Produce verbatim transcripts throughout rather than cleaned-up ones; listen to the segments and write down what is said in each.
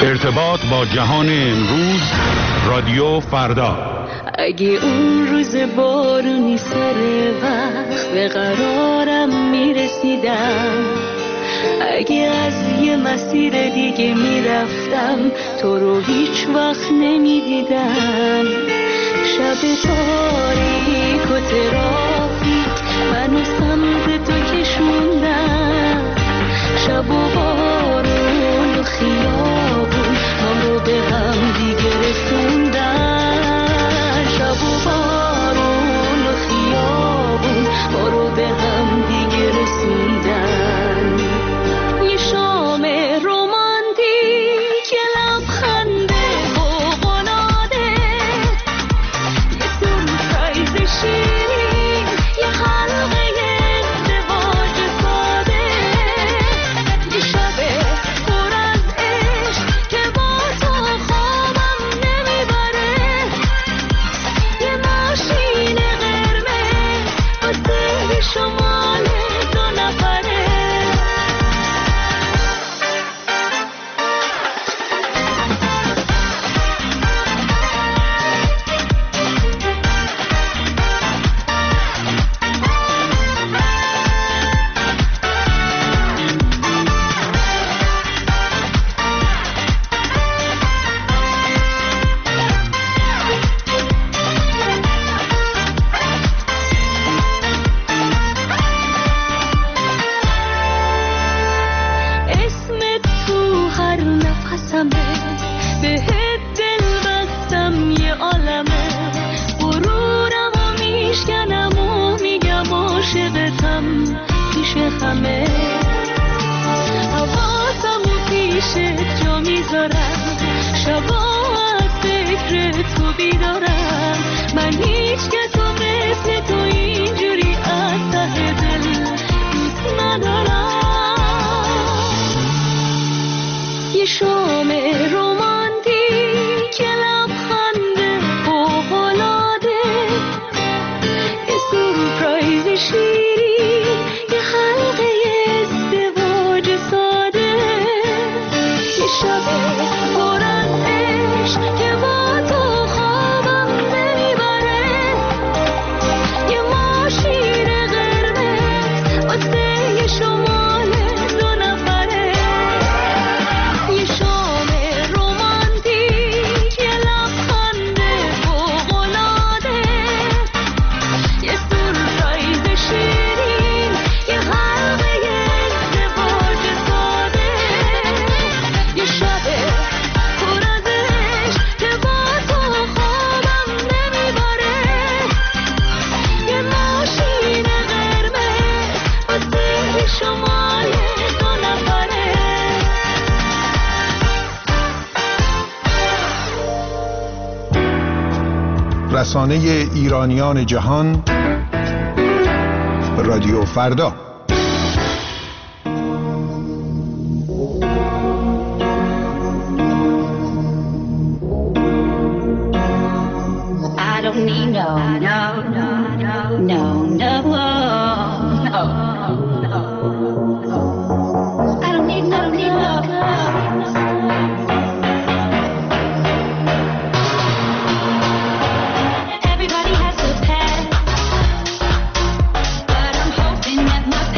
ارتباط با جهان امروز، رادیو فردا. اگه اون روز بارونی سر وقت به قرارم میرسیدم، اگه از یه مسیر دیگه میرفتم تو رو هیچ وقت نمیدیدم، شب تاریک و ترافیک منو سمت تو کشوندم، شب و بارون و خیابون ما رو به هم دیگه رسوندن، شب و بارون و خیابون ما رو به هم دیگه رسوندن. یه شام رومانتیک، یه لبخنده فوق‌العاده، یه سورپرایز شیرین، یه حلقه ازدواج ساده، یه شب پر از عشق که با تو خوابم نمیبره، یه ماشین قرمز واسه شمال دو نفره. اسمت تو هر نفسمه، بهت دل بستم یه عالمه، غرورم و میشکنم و میگم عاشقتم پیش همه، حواسم و پیشت جا میذارم، شبا از فکر تو بیدارم، من هیچ کسو مثل تو اینجوری از ته دل دوست ندارم. یه شام رومانتیک، یه لبخنده فوق‌العاده، یه سورپرایز شیرین، یه حلقه ازدواج ساده، یه شب پر از عشق که با تو خوابم نمیبره، یه ماشین قرمز واسه یه شمال دو نفره. یه شام رومانتیک، یه لبخنده فوق‌العاده، یه سورپرایز شیرین، یه حلقه ازدواج ساده، یه شب پر از عشق که با تو خوابم نمیبره، یه ماشین قرمز واسه شمال دو نفره. رسانه ایرانیان جهان، رادیو فردا. I don't need no, no, no, no, no, no, no, no. I don't need no, need no. Everybody has a past, but I'm hoping that my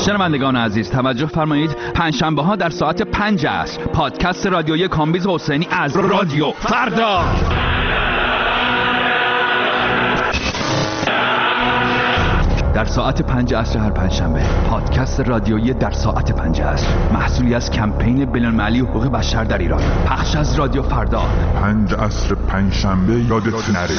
شنوندگان عزیز توجه فرمایید، پنجشنبه ها در ساعت پنج عصر پادکست رادیویی کامبیز حسینی از رادیو فردا. در ساعت پنج عصر هر پنجشنبه پادکست رادیویی در ساعت پنج عصر، محصولی از کمپین بین‌المللی حقوق بشر در ایران، پخش از رادیو فردا. پنج عصر پنجشنبه یادت نره.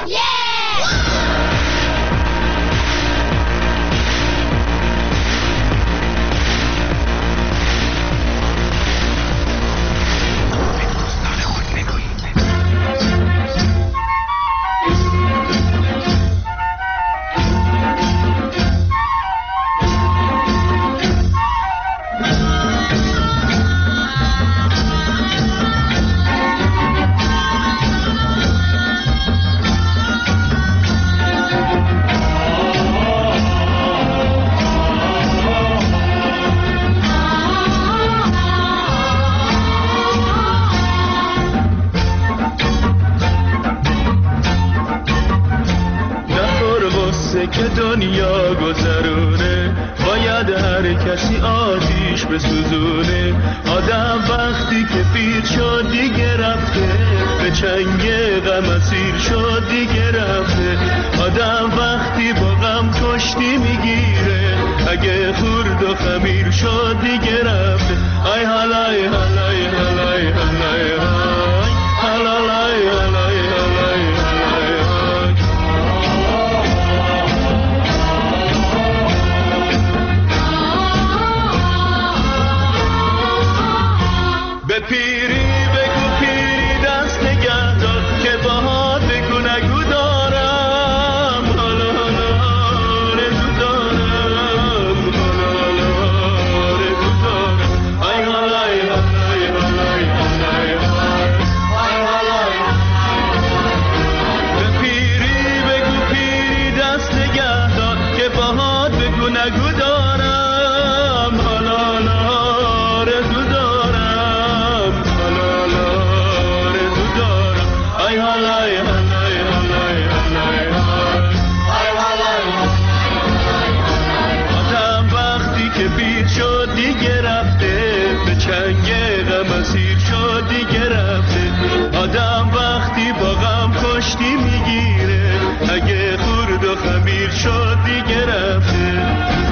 که دنیا گذرونه، باید هر کسی آتیش بسوزونه. آدم وقتی که پیر شد دیگه رفته، به چنگ غم اسیر شد دیگه رفته. آدم وقتی با غم کشتی میگیره، اگه خورد و خمیر شد دیگه رفته. آی حالای حالای حالای حالای حالای حالای به پیری بگو پیری دست نگه دار، که باهات بگو نگو دارم. حالا حالا آرزو دارم، حالا حالا آرزو دارم. آی حالای حالای حالای حالای حالای. به پیری بگو پیری دست نگه دار، که باهات بگو نگو دارم. حالا حالا آرزو دارم. آدم وقتی که پیر شد دیگه رفته، به چنگ غم اسیر شد دیگه رفته. آدم وقتی با غم کشتی میگیره، اگه خورد و خمیر شد دیگه رفته.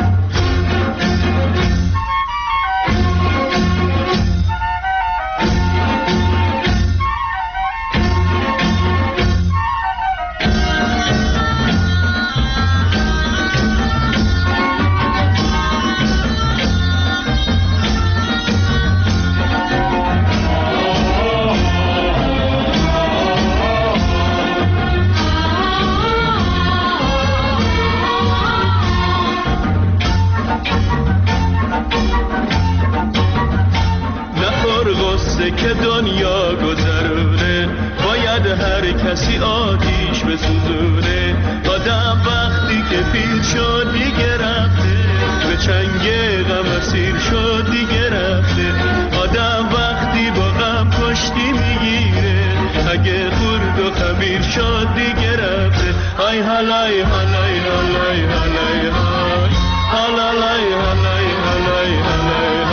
که دنیا گذرونه، باید هر کسی آتیش بسوزونه. آدم وقتی که پیر شد دیگه رفته، به چنگ غم اسیر شد دیگه رفته. آدم وقتی با غم کشتی میگیره، اگه خورد و خمیر شد دیگه رفته. آی حالای حالای حالای حالای حالای حالای حالای حالای.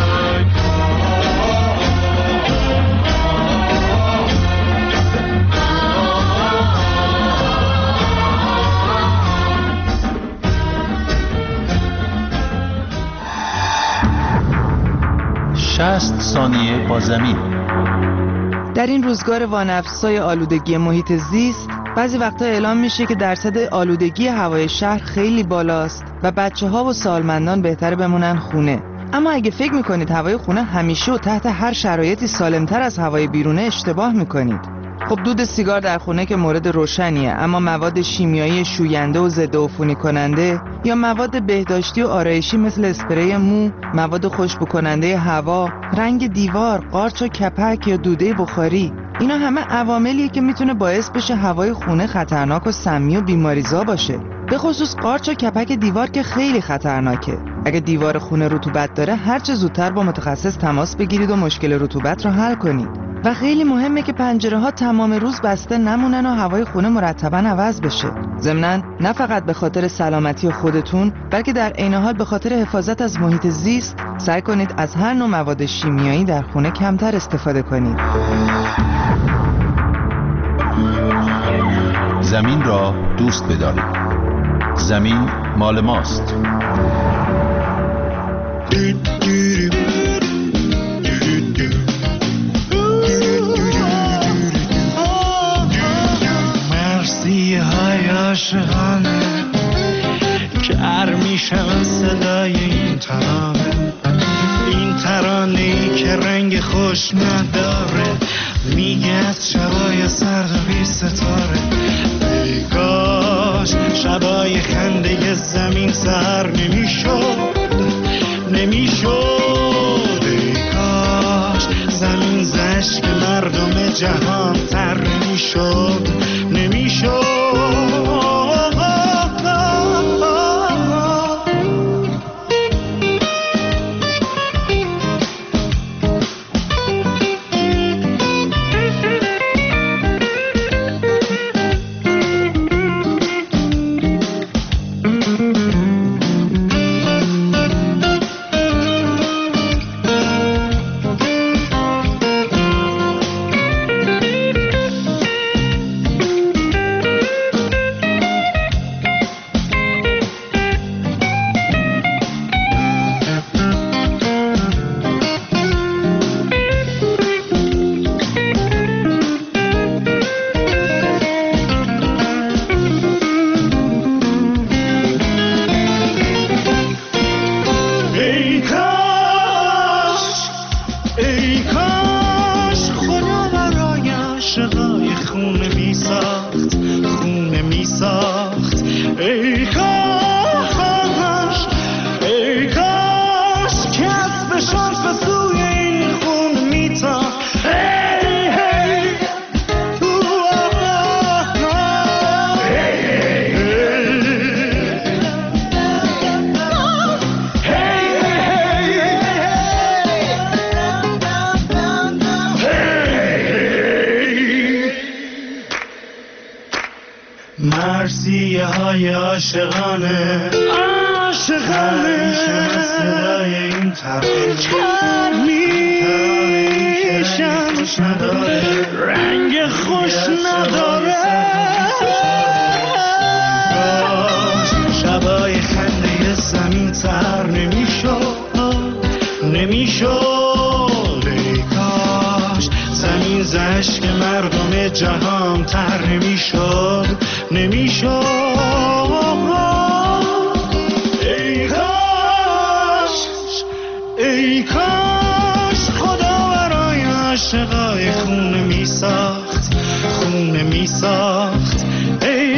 شصت ثانیه با زمین. در این روزگار وانفسای آلودگی محیط زیست، بعضی وقتا اعلام میشه که درصد آلودگی هوای شهر خیلی بالاست و بچه ها و سالمندان بهتر بمونن خونه. اما اگه فکر میکنید هوای خونه همیشه و تحت هر شرایطی سالمتر از هوای بیرونه، اشتباه میکنید. خب دود سیگار در خونه که مورد روشنیه، اما مواد شیمیایی شوینده و ضد عفونی کننده یا مواد بهداشتی و آرایشی مثل اسپری مو، مواد خوشبو کننده هوا، رنگ دیوار، قارچ و کپک یا دوده بخاری، اینا همه عواملیه که میتونه باعث بشه هوای خونه خطرناک و سمی و بیماریزا باشه. به خصوص قارچ و کپک دیوار که خیلی خطرناکه. اگه دیوار خونه رطوبت داره، هر چه زودتر با متخصص تماس بگیرید و مشکل رطوبت رو حل کنید. و خیلی مهمه که پنجره ها تمام روز بسته نمونن و هوای خونه مرتباً عوض بشه. ضمناً نه فقط به خاطر سلامتی خودتون، بلکه در عین حال به خاطر حفاظت از محیط زیست سعی کنید از هر نوع مواد شیمیایی در خونه کمتر استفاده کنید. زمین را دوست بدارید. زمین مال ماست. مرسی های عاشقانه کر میشن صدای این ترانه، این ترانه ای که رنگ خوش نداره، میگه از شبای سرد و بی ستاره. ای کاش شبای خنده زمین سر نمیشد نمیشد ای کاش زمین زشک مردم جهان تر نمیشد نمیشد. مرسی های عاشقانه عاشقانه صدای این ترانه میشن نداره رنگ خوش نداره. شبای خنده زمین تر نمیشد نمیشد ای کاش زمین زشک مردم جهان تر نمیشد نمیشد. ای کاش ای کاش خدا برای عاشقای خونه می ساخت خونه می ساخت. ای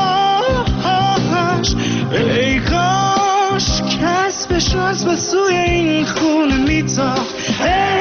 کاش ای کاش کسبش از به سوی این خونه می تاخت.